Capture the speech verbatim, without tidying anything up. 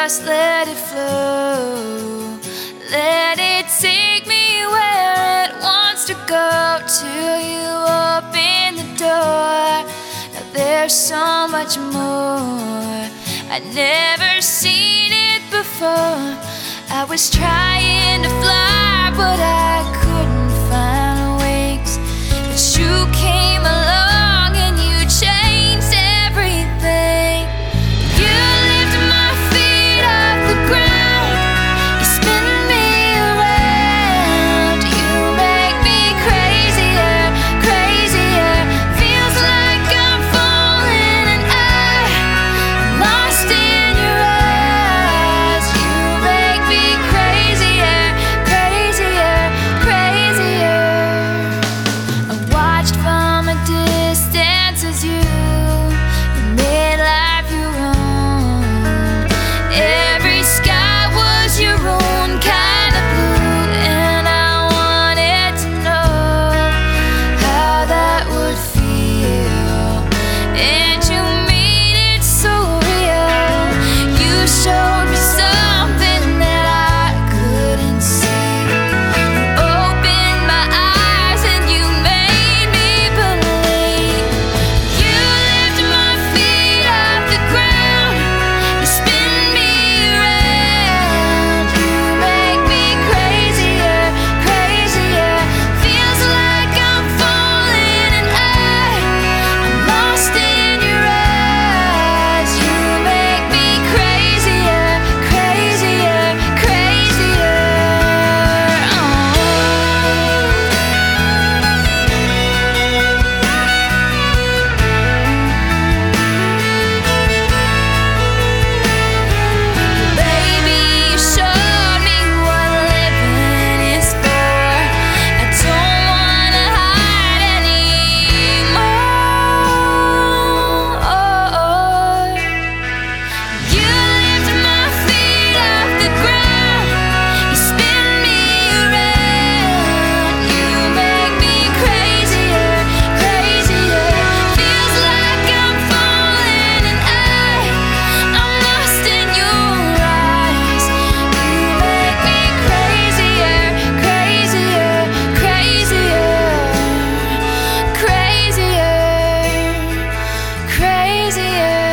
just let it flow. Let it take me where it wants to go till you open the door. Now there's so much more I'd never seen it before. I was trying to fly, but I couldn't find wings. But you came along and you changed everything. You lifted my feet off the ground. You spin me around. You make me crazier, crazier. Feels like I'm falling and I'm lost in your eyes. You make me crazier, crazier, crazier. I watched from a distance as you, you made life your own. Every sky was your own kind of blue, and I wanted to know how that would feel. And you made it so real. You showed me something that I couldn't see. You opened my eyes and you made me believe. You lifted my feet off the ground. You spin me around. You make me crazier, crazier. Feels like I'm falling and I'm lost in your eyes. You make me crazier, crazier, crazier. Baby, you showed me what living is for. I don't wanna hide anymore. You lifted my feet off the ground. You spin me around. You make me crazier, crazier. Feels like I'm falling and I'm lost in your eyes. You make me crazier, crazier, crazier, crazier, crazier.